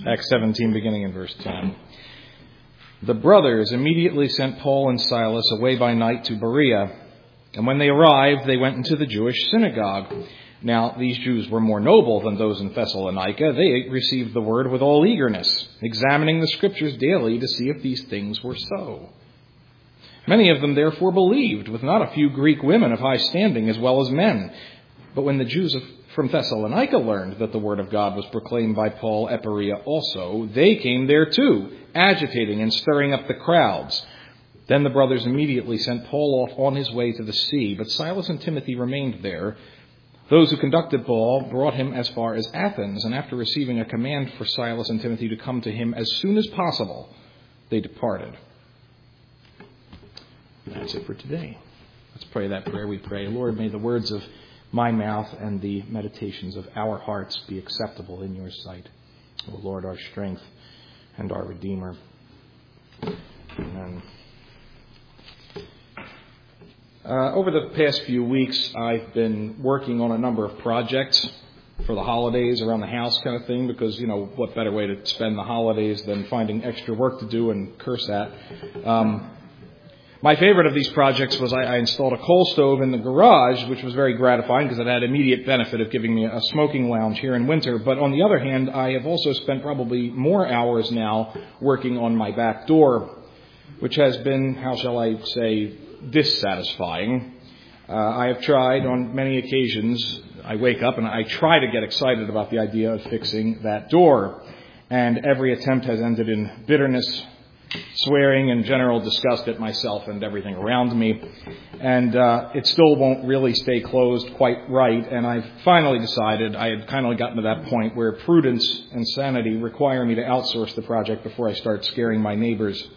Acts 17, beginning in verse 10. The brothers immediately sent Paul and Silas away by night to Berea. And when they arrived, they went into the Jewish synagogue. Now, these Jews were more noble than those in Thessalonica. They received the word with all eagerness, examining the Scriptures daily to see if these things were so. Many of them therefore believed, with not a few Greek women of high standing as well as men. But when the Jews from Thessalonica learned that the word of God was proclaimed by Paul at Berea also, they came there too, agitating and stirring up the crowds. Then the brothers immediately sent Paul off on his way to the sea, but Silas and Timothy remained there. Those who conducted Paul brought him as far as Athens, and after receiving a command for Silas and Timothy to come to him as soon as possible, they departed. That's it for today. Let's pray that prayer. We pray, Lord, may the words of my mouth and the meditations of our hearts be acceptable in your sight. O Lord, our strength and our Redeemer. Amen. Over the past few weeks, I've been working on a number of projects for the holidays, around the house kind of thing, because, what better way to spend the holidays than finding extra work to do and curse at. My favorite of these projects was I installed a coal stove in the garage, which was very gratifying because it had immediate benefit of giving me a smoking lounge here in winter. But on the other hand, I have also spent probably more hours now working on my back door, which has been, how shall I say, dissatisfying. I have tried on many occasions. I wake up and I try to get excited about the idea of fixing that door. And every attempt has ended in bitterness, swearing, and general disgust at myself and everything around me. And it still won't really stay closed quite right. And I've finally decided, I had kind of gotten to that point where prudence and sanity require me to outsource the project before I start scaring my neighbors.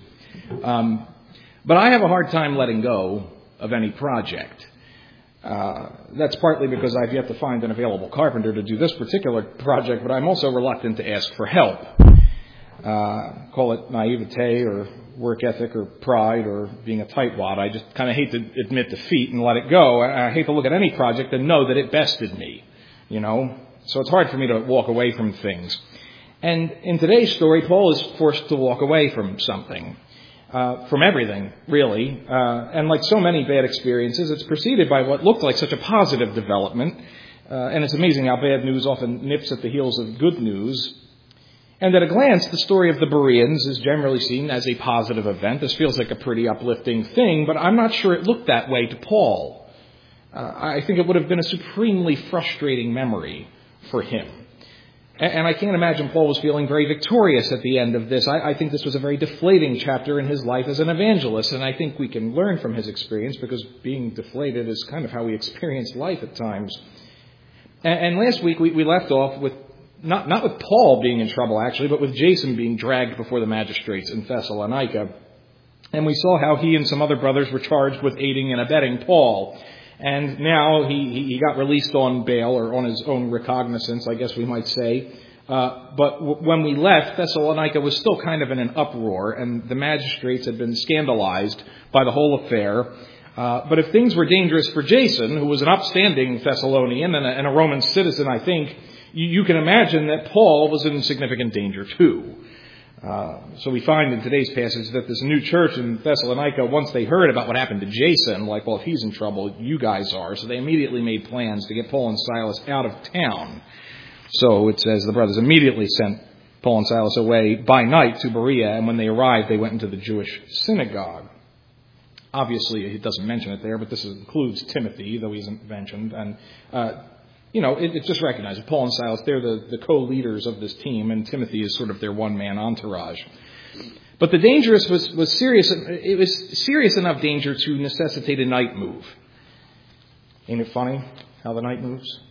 But I have a hard time letting go of any project. That's partly because I've yet to find an available carpenter to do this particular project, but I'm also reluctant to ask for help. Call it naivete or work ethic or pride or being a tightwad. I just kind of hate to admit defeat and let it go. I hate to look at any project and know that it bested me, So it's hard for me to walk away from things. And in today's story, Paul is forced to walk away from something. From everything, really. And like so many bad experiences, it's preceded by what looked like such a positive development. And it's amazing how bad news often nips at the heels of good news. And at a glance, the story of the Bereans is generally seen as a positive event. This feels like a pretty uplifting thing, but I'm not sure it looked that way to Paul. I think it would have been a supremely frustrating memory for him. And I can't imagine Paul was feeling very victorious at the end of this. I think this was a very deflating chapter in his life as an evangelist, and I think we can learn from his experience because being deflated is kind of how we experience life at times. And last week we left off with, not with Paul being in trouble actually, but with Jason being dragged before the magistrates in Thessalonica. And we saw how he and some other brothers were charged with aiding and abetting Paul. And now he got released on bail, or on his own recognizance, I guess we might say. But when we left, Thessalonica was still kind of in an uproar, and the magistrates had been scandalized by the whole affair. But if things were dangerous for Jason, who was an upstanding Thessalonian and a Roman citizen, I think, you can imagine that Paul was in significant danger too. So we find in today's passage that this new church in Thessalonica, once they heard about what happened to Jason, like, well, if he's in trouble, you guys are. So they immediately made plans to get Paul and Silas out of town. So it says the brothers immediately sent Paul and Silas away by night to Berea, and when they arrived, they went into the Jewish synagogue. Obviously, it doesn't mention it there, but this includes Timothy, though he isn't mentioned. And it's just recognized. Paul and Silas, they're the co-leaders of this team, and Timothy is sort of their one-man entourage. But the danger was serious. It was serious enough danger to necessitate a night move. Ain't it funny how the night moves?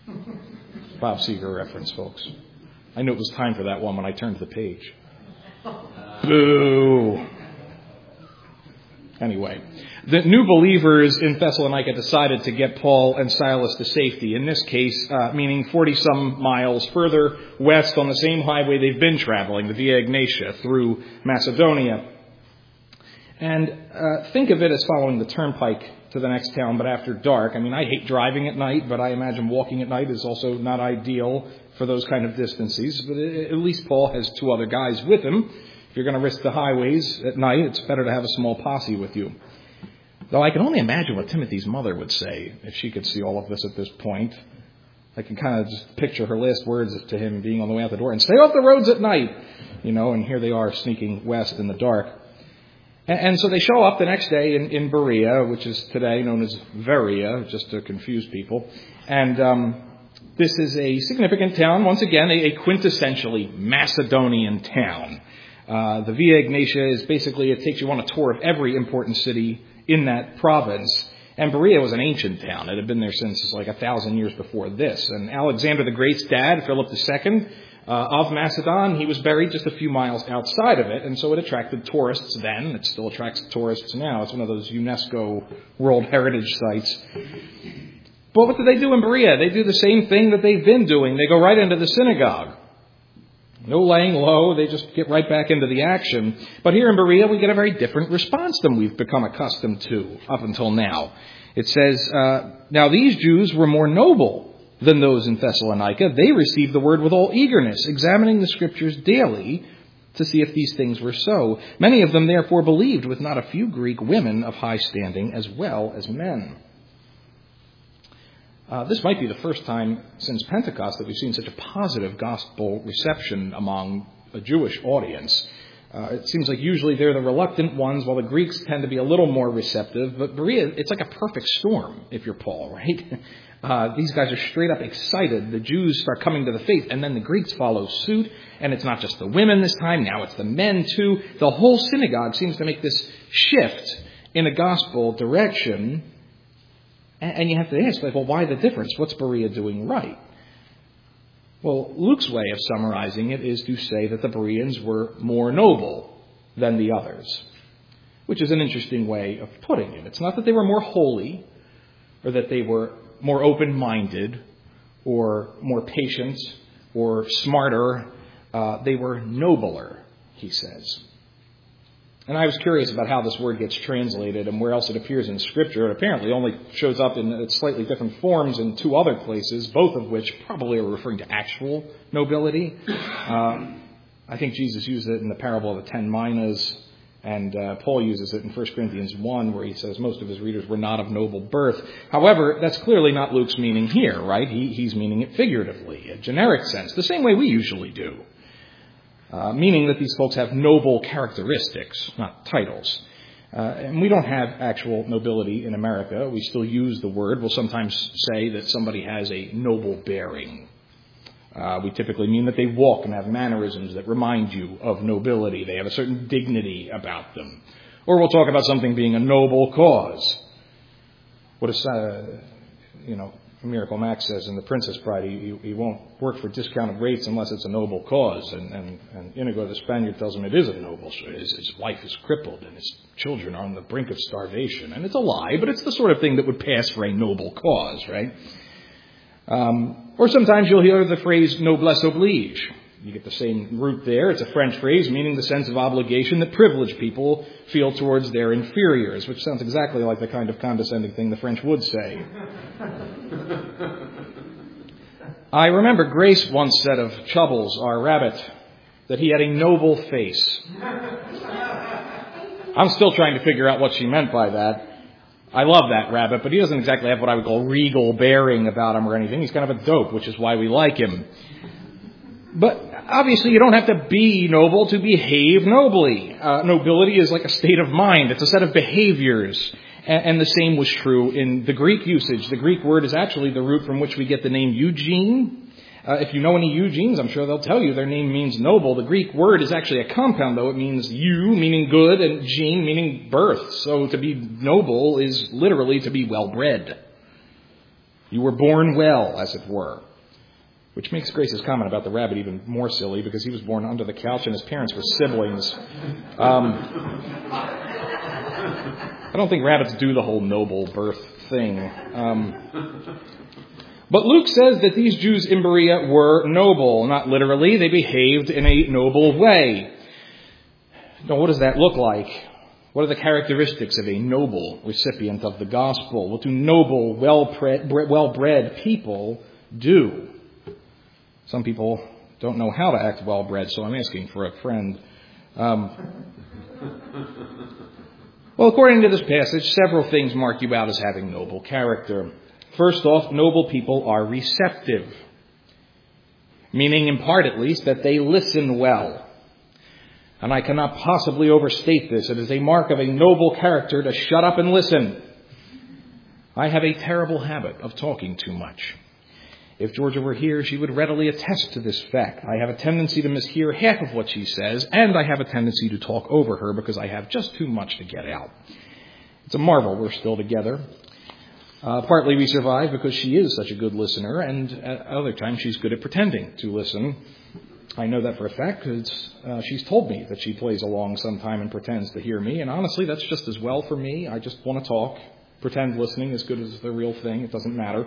Bob Seger reference, folks. I knew it was time for that one when I turned the page. Boo! Anyway, the new believers in Thessalonica decided to get Paul and Silas to safety, in this case, meaning 40-some miles further west on the same highway they've been traveling, the Via Egnatia, through Macedonia. And think of it as following the turnpike to the next town, but after dark. I mean, I hate driving at night, but I imagine walking at night is also not ideal for those kind of distances. But at least Paul has 2 other guys with him. If you're going to risk the highways at night, it's better to have a small posse with you. Though I can only imagine what Timothy's mother would say if she could see all of this at this point. I can kind of just picture her last words to him being on the way out the door, and stay off the roads at night, and here they are sneaking west in the dark. And so they show up the next day in Berea, which is today known as Veria, just to confuse people. And this is a significant town, once again, a quintessentially Macedonian town. The Via Egnatia is basically, it takes you on a tour of every important city in that province. And Berea was an ancient town. It had been there since 1,000 years before this. And Alexander the Great's dad, Philip II, of Macedon, he was buried just a few miles outside of it. And so it attracted tourists then. It still attracts tourists now. It's one of those UNESCO World Heritage Sites. But what do they do in Berea? They do the same thing that they've been doing. They go right into the synagogue. No laying low, they just get right back into the action. But here in Berea, we get a very different response than we've become accustomed to up until now. It says, now these Jews were more noble than those in Thessalonica. They received the word with all eagerness, examining the Scriptures daily to see if these things were so. Many of them therefore believed, with not a few Greek women of high standing as well as men. This might be the first time since Pentecost that we've seen such a positive gospel reception among a Jewish audience. It seems like usually they're the reluctant ones, while the Greeks tend to be a little more receptive. But Berea, it's like a perfect storm, if you're Paul, right? These guys are straight up excited. The Jews start coming to the faith, and then the Greeks follow suit. And it's not just the women this time, now it's the men too. The whole synagogue seems to make this shift in a gospel direction. And you have to ask, well, why the difference? What's Berea doing right? Well, Luke's way of summarizing it is to say that the Bereans were more noble than the others, which is an interesting way of putting it. It's not that they were more holy or that they were more open-minded or more patient or smarter. They were nobler, he says. And I was curious about how this word gets translated and where else it appears in Scripture. It apparently only shows up in slightly different forms in 2 other places, both of which probably are referring to actual nobility. I think Jesus used it in the parable of the 10 minas, and Paul uses it in 1 Corinthians 1, where he says most of his readers were not of noble birth. However, that's clearly not Luke's meaning here, right? He's meaning it figuratively, a generic sense, the same way we usually do. Meaning that these folks have noble characteristics, not titles. And we don't have actual nobility in America. We still use the word. We'll sometimes say that somebody has a noble bearing. We typically mean that they walk and have mannerisms that remind you of nobility. They have a certain dignity about them. Or we'll talk about something being a noble cause. What is, Miracle Max says in The Princess Bride, he won't work for discounted rates unless it's a noble cause. And Inigo the Spaniard tells him it is a noble. His wife is crippled and his children are on the brink of starvation. And it's a lie, but it's the sort of thing that would pass for a noble cause, right? Or sometimes you'll hear the phrase noblesse oblige. You get the same root there. It's a French phrase meaning the sense of obligation that privileged people feel towards their inferiors, which sounds exactly like the kind of condescending thing the French would say. I remember Grace once said of Chubbles, our rabbit, that he had a noble face. I'm still trying to figure out what she meant by that. I love that rabbit, but he doesn't exactly have what I would call regal bearing about him or anything. He's kind of a dope, which is why we like him. But obviously you don't have to be noble to behave nobly. Nobility is like a state of mind. It's a set of behaviors. And the same was true in the Greek usage. The Greek word is actually the root from which we get the name Eugene. If you know any Eugenes, I'm sure they'll tell you their name means noble. The Greek word is actually a compound, though. It means eu, meaning good, and gene, meaning birth. So to be noble is literally to be well-bred. You were born well, as it were. Which makes Grace's comment about the rabbit even more silly, because he was born under the couch and his parents were siblings. I don't think rabbits do the whole noble birth thing. But Luke says that these Jews in Berea were noble. Not literally, they behaved in a noble way. Now, what does that look like? What are the characteristics of a noble recipient of the gospel? What do noble, well-bred people do? Some people don't know how to act well-bred, so I'm asking for a friend. Well, according to this passage, several things mark you out as having noble character. First off, noble people are receptive, meaning in part at least that they listen well. And I cannot possibly overstate this. It is a mark of a noble character to shut up and listen. I have a terrible habit of talking too much. If Georgia were here, she would readily attest to this fact. I have a tendency to mishear half of what she says, and I have a tendency to talk over her because I have just too much to get out. It's a marvel we're still together. Partly we survive because she is such a good listener, and at other times she's good at pretending to listen. I know that for a fact because she's told me that she plays along sometime and pretends to hear me, and honestly, that's just as well for me. I just want to talk. Pretend listening is good as the real thing. It doesn't matter.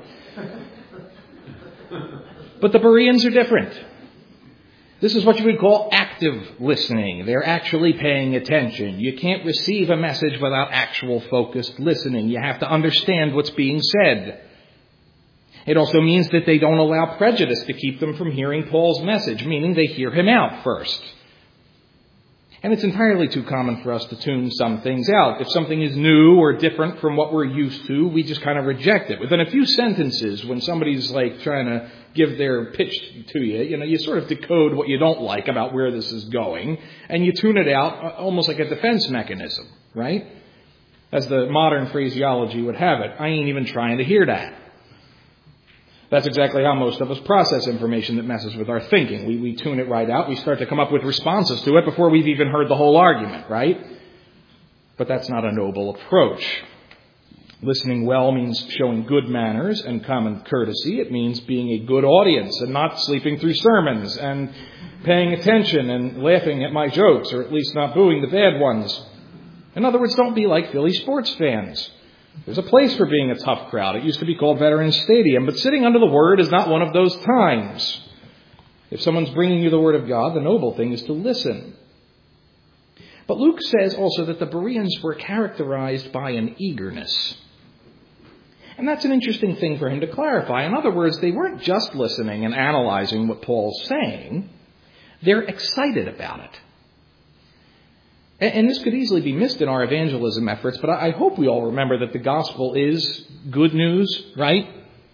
But the Bereans are different. This is what you would call active listening. They're actually paying attention. You can't receive a message without actual focused listening. You have to understand what's being said. It also means that they don't allow prejudice to keep them from hearing Paul's message, meaning they hear him out first. And it's entirely too common for us to tune some things out. If something is new or different from what we're used to, we just kind of reject it. Within a few sentences, when somebody's like trying to give their pitch to you, you sort of decode what you don't like about where this is going, and you tune it out almost like a defense mechanism, right? As the modern phraseology would have it, I ain't even trying to hear that. That's exactly how most of us process information that messes with our thinking. We tune it right out. We start to come up with responses to it before we've even heard the whole argument, right? But that's not a noble approach. Listening well means showing good manners and common courtesy. It means being a good audience and not sleeping through sermons and paying attention and laughing at my jokes, or at least not booing the bad ones. In other words, don't be like Philly sports fans. There's a place for being a tough crowd. It used to be called Veterans Stadium, but sitting under the Word is not one of those times. If someone's bringing you the Word of God, the noble thing is to listen. But Luke says also that the Bereans were characterized by an eagerness. And that's an interesting thing for him to clarify. In other words, they weren't just listening and analyzing what Paul's saying. They're excited about it. And this could easily be missed in our evangelism efforts, but I hope we all remember that the gospel is good news, right?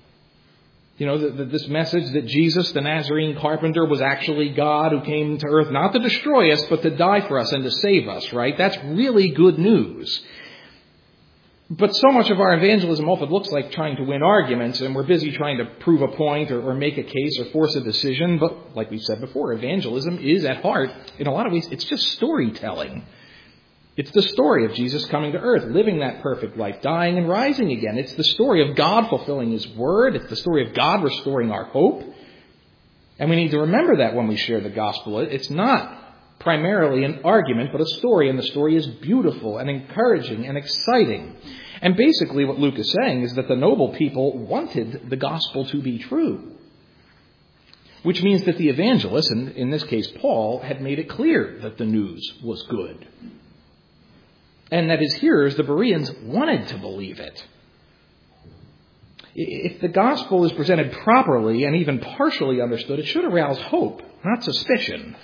This message that Jesus, the Nazarene carpenter, was actually God who came to earth not to destroy us, but to die for us and to save us, right? That's really good news. But so much of our evangelism often looks like trying to win arguments, and we're busy trying to prove a point or make a case or force a decision. But like we said before, evangelism is at heart, in a lot of ways, it's just storytelling. It's the story of Jesus coming to earth, living that perfect life, dying and rising again. It's the story of God fulfilling His word. It's the story of God restoring our hope. And we need to remember that when we share the gospel. It's not primarily an argument, but a story, and the story is beautiful and encouraging and exciting. And basically what Luke is saying is that the noble people wanted the gospel to be true, which means that the evangelist, and in this case Paul, had made it clear that the news was good, and that his hearers, the Bereans, wanted to believe it. If the gospel is presented properly and even partially understood, it should arouse hope, not suspicion.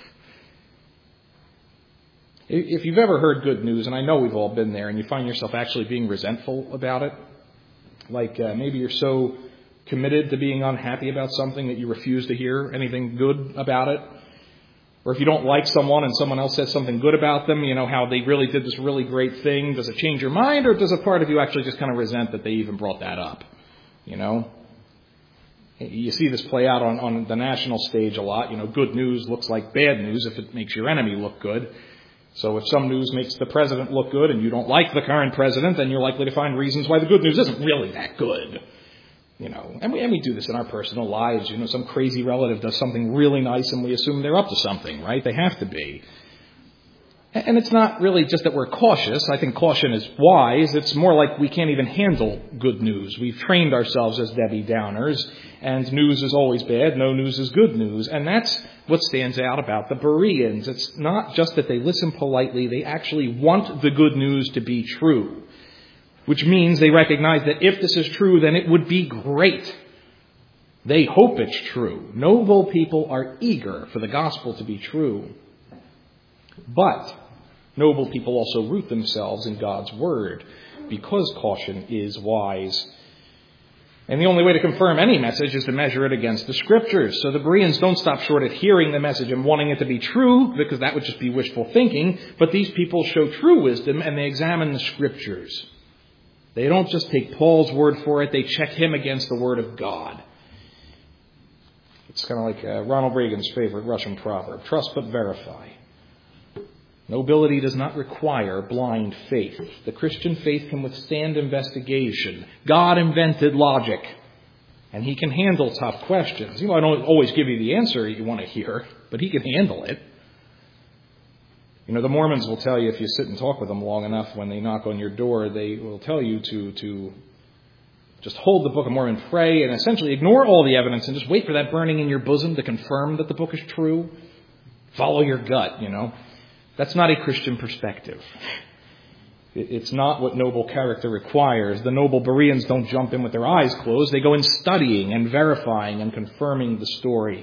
If you've ever heard good news, and I know we've all been there, and you find yourself actually being resentful about it, like maybe you're so committed to being unhappy about something that you refuse to hear anything good about it, or if you don't like someone and someone else says something good about them, how they really did this really great thing, does it change your mind, or does a part of you actually just kind of resent that they even brought that up? You see this play out on the national stage a lot. Good news looks like bad news if it makes your enemy look good. So if some news makes the president look good and you don't like the current president, then you're likely to find reasons why the good news isn't really that good. And we do this in our personal lives. Some crazy relative does something really nice and we assume they're up to something, right? They have to be. And it's not really just that we're cautious. I think caution is wise. It's more like we can't even handle good news. We've trained ourselves as Debbie Downers, and news is always bad. No news is good news. And that's what stands out about the Bereans. It's not just that they listen politely. They actually want the good news to be true, which means they recognize that if this is true, then it would be great. They hope it's true. Noble people are eager for the gospel to be true. But noble people also root themselves in God's word because caution is wise. And the only way to confirm any message is to measure it against the Scriptures. So the Bereans don't stop short at hearing the message and wanting it to be true, because that would just be wishful thinking. But these people show true wisdom and they examine the Scriptures. They don't just take Paul's word for it, they check him against the Word of God. It's kind of like Ronald Reagan's favorite Russian proverb, trust but verify. Nobility does not require blind faith. The Christian faith can withstand investigation. God invented logic, and he can handle tough questions. I don't always give you the answer you want to hear, but he can handle it. The Mormons will tell you, if you sit and talk with them long enough, when they knock on your door, they will tell you to just hold the Book of Mormon, pray, and essentially ignore all the evidence and just wait for that burning in your bosom to confirm that the book is true. Follow your gut, That's not a Christian perspective. It's not what noble character requires. The noble Bereans don't jump in with their eyes closed. They go in studying and verifying and confirming the story.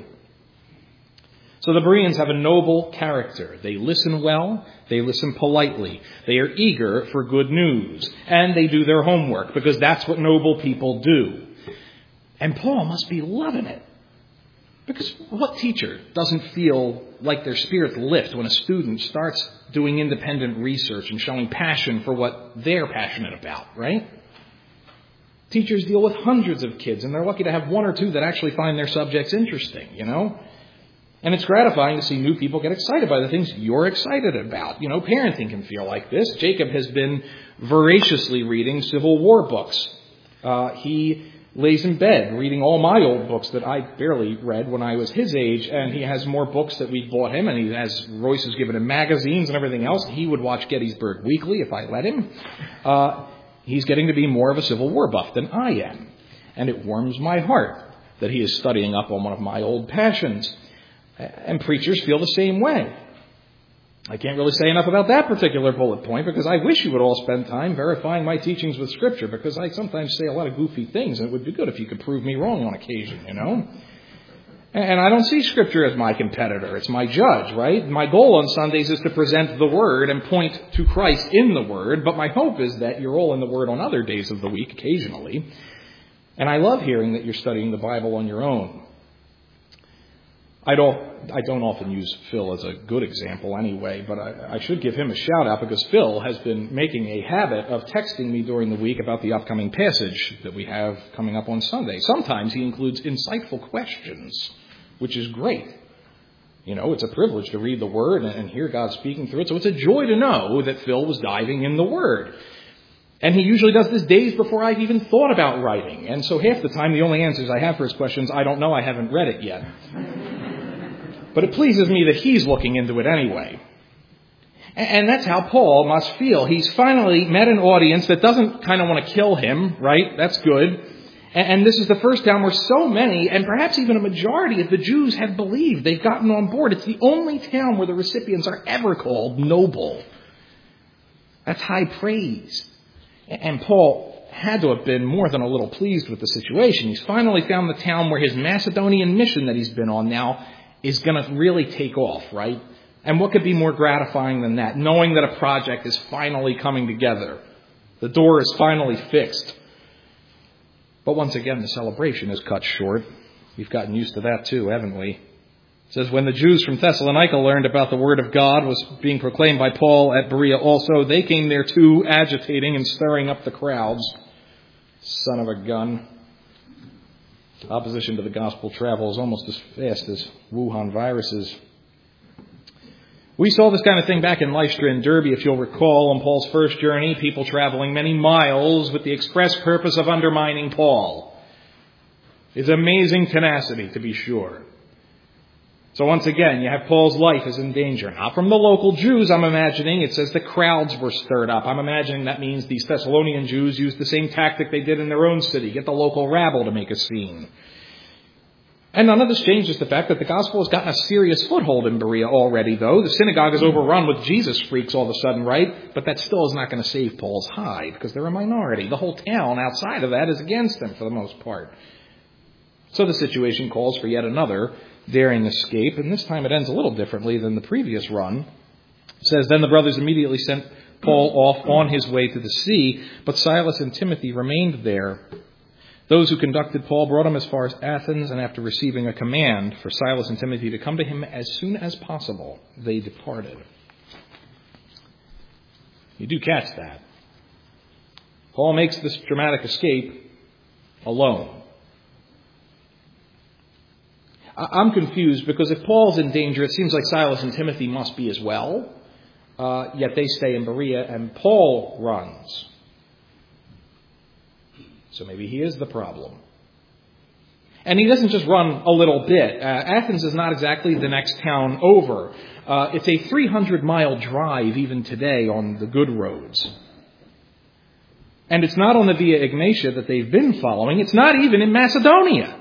So the Bereans have a noble character. They listen well. They listen politely. They are eager for good news. And they do their homework, because that's what noble people do. And Paul must be loving it. Because what teacher doesn't feel like their spirits lift when a student starts doing independent research and showing passion for what they're passionate about, right? Teachers deal with hundreds of kids, and they're lucky to have one or two that actually find their subjects interesting, And it's gratifying to see new people get excited by the things you're excited about. Parenting can feel like this. Jacob has been voraciously reading Civil War books. He lays in bed reading all my old books that I barely read when I was his age, and he has more books that we bought him, and he has Royce has given him magazines and everything else. He would watch Gettysburg Weekly if I let him. He's getting to be more of a Civil War buff than I am, and it warms my heart that he is studying up on one of my old passions. And preachers feel the same way. I can't really say enough about that particular bullet point, because I wish you would all spend time verifying my teachings with Scripture, because I sometimes say a lot of goofy things, and it would be good if you could prove me wrong on occasion, And I don't see Scripture as my competitor. It's my judge, right? My goal on Sundays is to present the Word and point to Christ in the Word, but my hope is that you're all in the Word on other days of the week, occasionally. And I love hearing that you're studying the Bible on your own. I don't often use Phil as a good example anyway, but I should give him a shout out, because Phil has been making a habit of texting me during the week about the upcoming passage that we have coming up on Sunday. Sometimes he includes insightful questions, which is great. It's a privilege to read the Word and hear God speaking through it. So it's a joy to know that Phil was diving in the Word. And he usually does this days before I've even thought about writing. And so half the time, the only answers I have for his questions, I don't know, I haven't read it yet. But it pleases me that he's looking into it anyway. And that's how Paul must feel. He's finally met an audience that doesn't kind of want to kill him, right? That's good. And this is the first time where so many, and perhaps even a majority of the Jews have believed. They've gotten on board. It's the only town where the recipients are ever called noble. That's high praise. And Paul had to have been more than a little pleased with the situation. He's finally found the town where his Macedonian mission that he's been on now is going to really take off, right? And what could be more gratifying than that? Knowing that a project is finally coming together. The door is finally fixed. But once again, the celebration is cut short. We've gotten used to that too, haven't we? It says, when the Jews from Thessalonica learned about the word of God was being proclaimed by Paul at Berea also, they came there too, agitating and stirring up the crowds. Son of a gun. Opposition to the gospel travels almost as fast as Wuhan viruses. We saw this kind of thing back in Lystra and Derbe, if you'll recall, on Paul's first journey, people traveling many miles with the express purpose of undermining Paul. His amazing tenacity, to be sure. So once again, you have Paul's life is in danger. Not from the local Jews, I'm imagining. It says the crowds were stirred up. I'm imagining that means these Thessalonian Jews used the same tactic they did in their own city. Get the local rabble to make a scene. And none of this changes the fact that the gospel has gotten a serious foothold in Berea already, though. The synagogue is overrun with Jesus freaks all of a sudden, right? But that still is not going to save Paul's hide, because they're a minority. The whole town outside of that is against them for the most part. So the situation calls for yet another daring escape, and this time it ends a little differently than the previous run. It says, then the brothers immediately sent Paul off on his way to the sea, but Silas and Timothy remained there. Those who conducted Paul brought him as far as Athens, and after receiving a command for Silas and Timothy to come to him as soon as possible, they departed. You do catch that. Paul makes this dramatic escape alone. I'm confused because if Paul's in danger, it seems like Silas and Timothy must be as well. Yet they stay in Berea and Paul runs. So maybe he is the problem. And he doesn't just run a little bit. Athens is not exactly the next town over. It's a 300-mile drive even today on the good roads. And it's not on the Via Egnatia that they've been following. It's not even in Macedonia.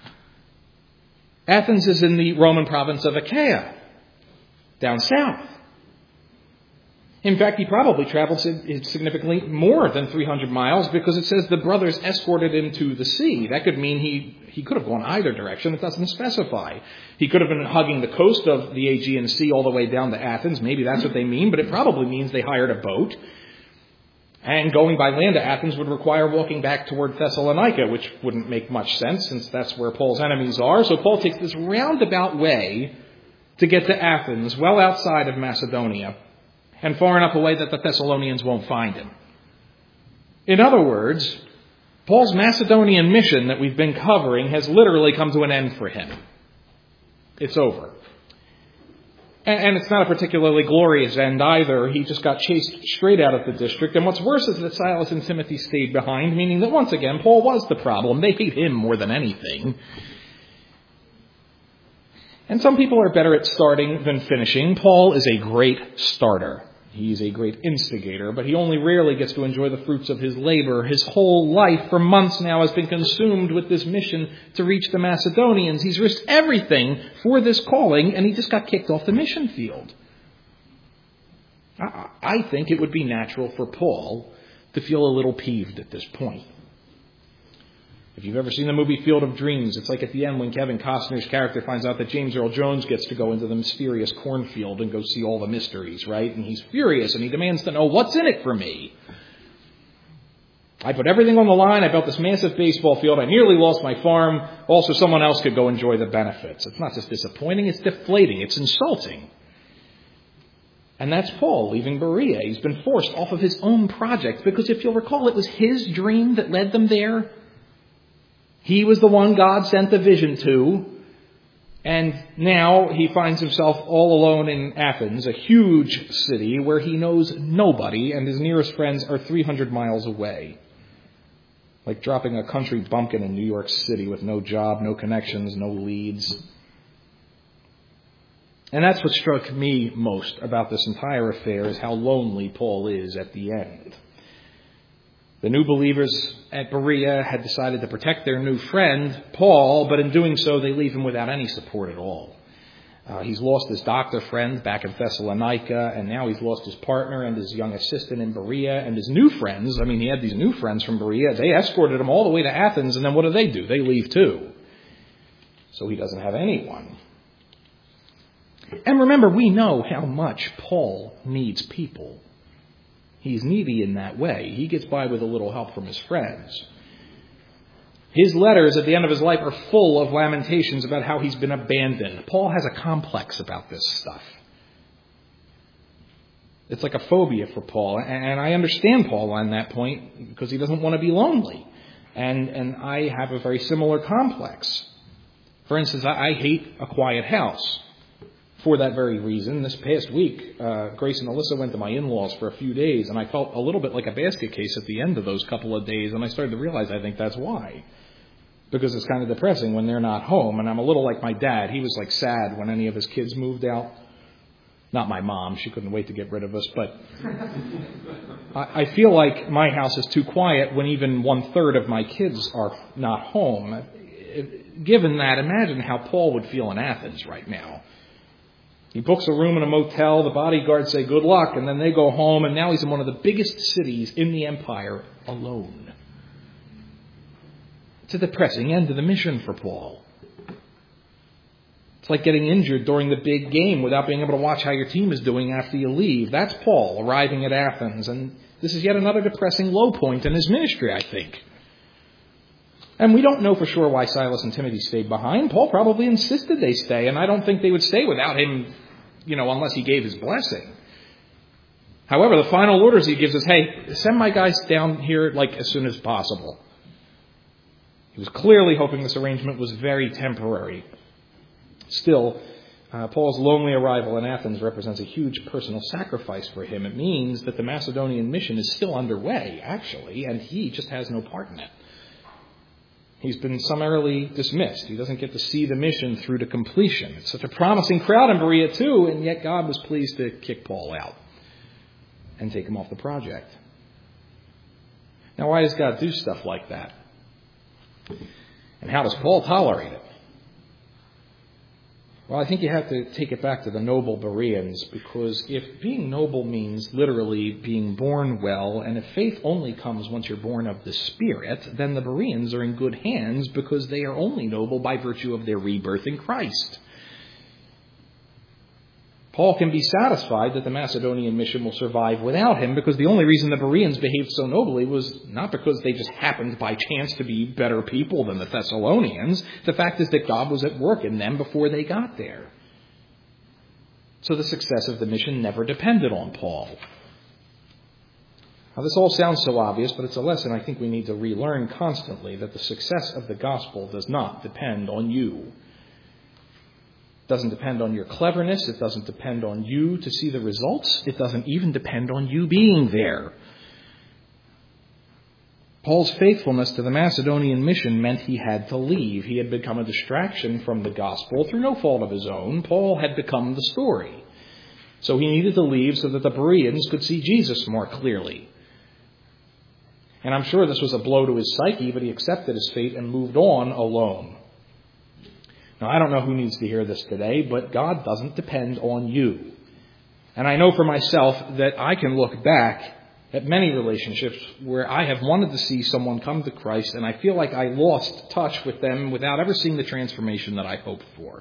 Athens is in the Roman province of Achaia, down south. In fact, he probably traveled significantly more than 300 miles because it says the brothers escorted him to the sea. That could mean he could have gone either direction. It doesn't specify. He could have been hugging the coast of the Aegean Sea all the way down to Athens. Maybe that's what they mean, but it probably means they hired a boat. And going by land to Athens would require walking back toward Thessalonica, which wouldn't make much sense since that's where Paul's enemies are. So Paul takes this roundabout way to get to Athens, well outside of Macedonia, and far enough away that the Thessalonians won't find him. In other words, Paul's Macedonian mission that we've been covering has literally come to an end for him. It's over. And it's not a particularly glorious end either. He just got chased straight out of the district. And what's worse is that Silas and Timothy stayed behind, meaning that once again, Paul was the problem. They hate him more than anything. And some people are better at starting than finishing. Paul is a great starter. He's a great instigator, but he only rarely gets to enjoy the fruits of his labor. His whole life for months now has been consumed with this mission to reach the Macedonians. He's risked everything for this calling, and he just got kicked off the mission field. I think it would be natural for Paul to feel a little peeved at this point. If you've ever seen the movie Field of Dreams, it's like at the end when Kevin Costner's character finds out that James Earl Jones gets to go into the mysterious cornfield and go see all the mysteries, right? And he's furious and he demands to know what's in it for me. I put everything on the line. I built this massive baseball field. I nearly lost my farm. Also, someone else could go enjoy the benefits. It's not just disappointing. It's deflating. It's insulting. And that's Paul leaving Berea. He's been forced off of his own project because if you'll recall, it was his dream that led them there. He was the one God sent the vision to, and now he finds himself all alone in Athens, a huge city where he knows nobody, and his nearest friends are 300 miles away. Like dropping a country bumpkin in New York City with no job, no connections, no leads. And that's what struck me most about this entire affair, is how lonely Paul is at the end. The new believers at Berea had decided to protect their new friend, Paul, but in doing so, they leave him without any support at all. He's lost his doctor friend back in Thessalonica, and now he's lost his partner and his young assistant in Berea, and his new friends. I mean, he had these new friends from Berea. They escorted him all the way to Athens, and then what do? They leave too. So he doesn't have anyone. And remember, we know how much Paul needs people. He's needy in that way. He gets by with a little help from his friends. His letters at the end of his life are full of lamentations about how he's been abandoned. Paul has a complex about this stuff. It's like a phobia for Paul. And I understand Paul on that point because he doesn't want to be lonely. And I have a very similar complex. For instance, I hate a quiet house. For that very reason, this past week, Grace and Alyssa went to my in-laws for a few days, and I felt a little bit like a basket case at the end of those couple of days, and I started to realize I think that's why. because it's kind of depressing when they're not home. And I'm a little like my dad. He was like sad when any of his kids moved out. Not my mom. She couldn't wait to get rid of us. But I feel like my house is too quiet when even 1/3 of my kids are not home. Given that, imagine how Paul would feel in Athens right now. He books a room in a motel, the bodyguards say good luck, and then they go home, and now he's in one of the biggest cities in the empire alone. It's a depressing end to the mission for Paul. It's like getting injured during the big game without being able to watch how your team is doing after you leave. That's Paul arriving at Athens, and this is yet another depressing low point in his ministry, I think. And we don't know for sure why Silas and Timothy stayed behind. Paul probably insisted they stay, and I don't think they would stay without him, unless he gave his blessing. However, the final orders he gives is, hey, send my guys down here as soon as possible. He was clearly hoping this arrangement was very temporary. Still, Paul's lonely arrival in Athens represents a huge personal sacrifice for him. It means that the Macedonian mission is still underway, actually, and he just has no part in it. He's been summarily dismissed. He doesn't get to see the mission through to completion. It's such a promising crowd in Berea, too, and yet God was pleased to kick Paul out and take him off the project. Now, why does God do stuff like that? And how does Paul tolerate it? Well, I think you have to take it back to the noble Bereans, because if being noble means literally being born well, and if faith only comes once you're born of the Spirit, then the Bereans are in good hands because they are only noble by virtue of their rebirth in Christ. Paul can be satisfied that the Macedonian mission will survive without him, because the only reason the Bereans behaved so nobly was not because they just happened by chance to be better people than the Thessalonians. The fact is that God was at work in them before they got there. So the success of the mission never depended on Paul. Now, this all sounds so obvious, but it's a lesson I think we need to relearn constantly, that the success of the gospel does not depend on you. It doesn't depend on your cleverness. It doesn't depend on you to see the results. It doesn't even depend on you being there. Paul's faithfulness to the Macedonian mission meant he had to leave. He had become a distraction from the gospel through no fault of his own. Paul had become the story. So he needed to leave so that the Bereans could see Jesus more clearly. And I'm sure this was a blow to his psyche, but he accepted his fate and moved on alone. Now, I don't know who needs to hear this today, but God doesn't depend on you. And I know for myself that I can look back at many relationships where I have wanted to see someone come to Christ, and I feel like I lost touch with them without ever seeing the transformation that I hoped for.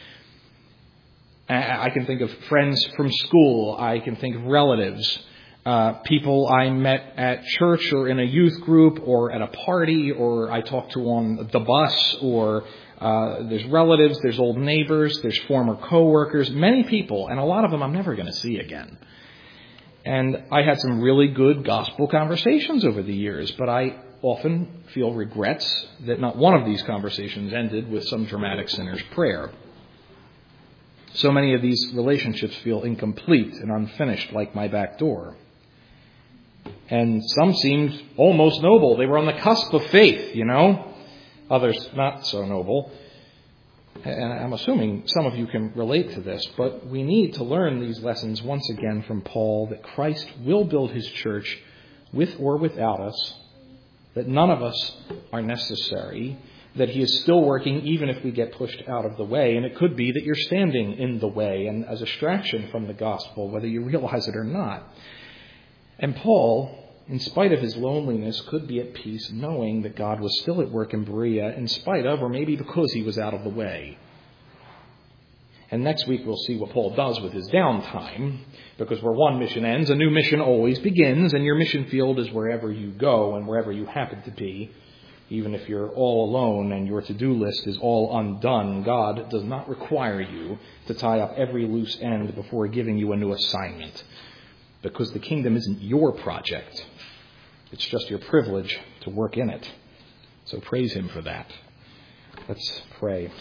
I can think of friends from school. I can think of relatives, people I met at church or in a youth group or at a party or I talked to on the bus, or there's relatives, there's old neighbors, there's former coworkers, many people, and a lot of them I'm never going to see again. And I had some really good gospel conversations over the years, but I often feel regrets that not one of these conversations ended with some dramatic sinner's prayer. So many of these relationships feel incomplete and unfinished, like my back door. And some seemed almost noble. They were on the cusp of faith, Others not so noble. And I'm assuming some of you can relate to this, but we need to learn these lessons once again from Paul, that Christ will build his church with or without us, that none of us are necessary, that he is still working even if we get pushed out of the way. And it could be that you're standing in the way and as a distraction from the gospel, whether you realize it or not. And Paul, in spite of his loneliness, could be at peace knowing that God was still at work in Berea, in spite of, or maybe because he was out of the way. And next week we'll see what Paul does with his downtime, because where one mission ends, a new mission always begins, and your mission field is wherever you go and wherever you happen to be. Even if you're all alone and your to-do list is all undone, God does not require you to tie up every loose end before giving you a new assignment, because the kingdom isn't your project. It's just your privilege to work in it. So praise him for that. Let's pray.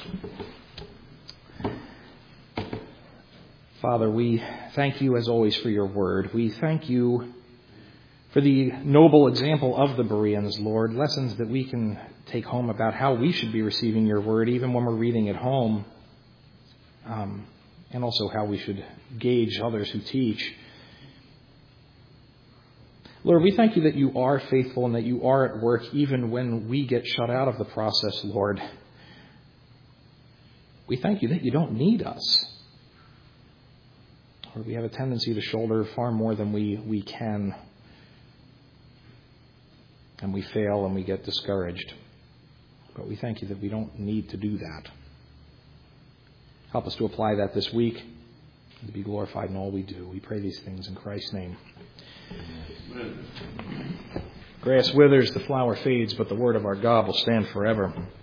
Father, we thank you as always for your word. We thank you for the noble example of the Bereans, Lord, lessons that we can take home about how we should be receiving your word, even when we're reading at home, and also how we should gauge others who teach. Lord, we thank you that you are faithful and that you are at work even when we get shut out of the process, Lord. We thank you that you don't need us. Lord, we have a tendency to shoulder far more than we can. And we fail and we get discouraged. But we thank you that we don't need to do that. Help us to apply that this week and to be glorified in all we do. We pray these things in Christ's name. Grass withers, the flower fades, but the word of our God will stand forever.